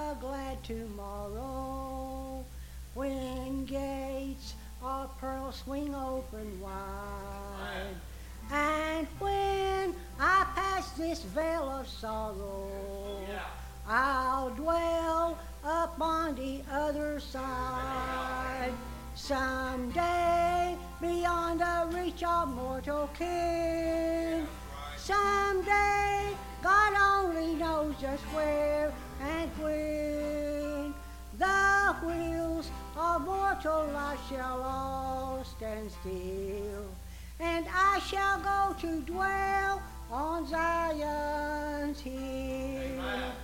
a glad tomorrow when gates of pearl swing open wide. And when I pass this veil of sorrow, I'll dwell upon the other side. Someday, beyond the reach of mortal ken. Someday, God only knows just where and when. The wheels of mortal life shall all stand still, and I shall go to dwell on Zion's hill.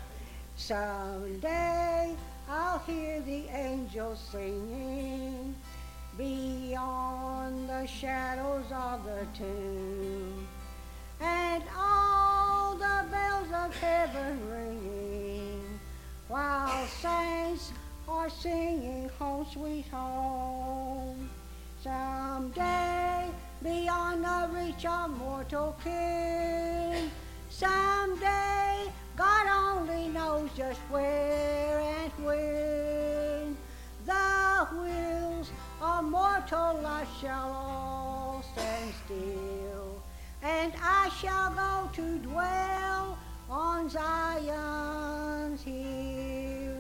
Someday I'll hear the angels singing beyond the shadows of the tomb, and all the bells of heaven ringing, while saints are singing home sweet home. Someday, beyond the reach of mortal ken, someday, God only knows just where and when. The wheels of mortal life shall all stand still, and I shall go to dwell on Zion's hill.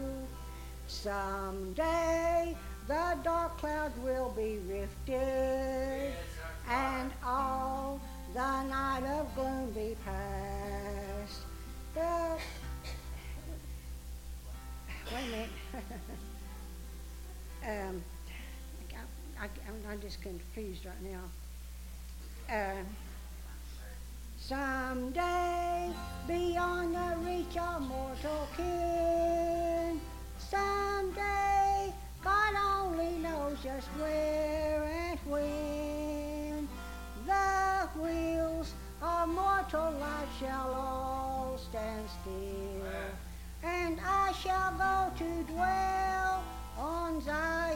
Someday the dark clouds will be rifted, and all the night of gloom be past. Wait a minute. I'm just confused right now. Someday, beyond the reach of mortal ken, someday, God only knows just where and when. The wheels of mortal life shall all stand still, and I shall go to dwell on Zion.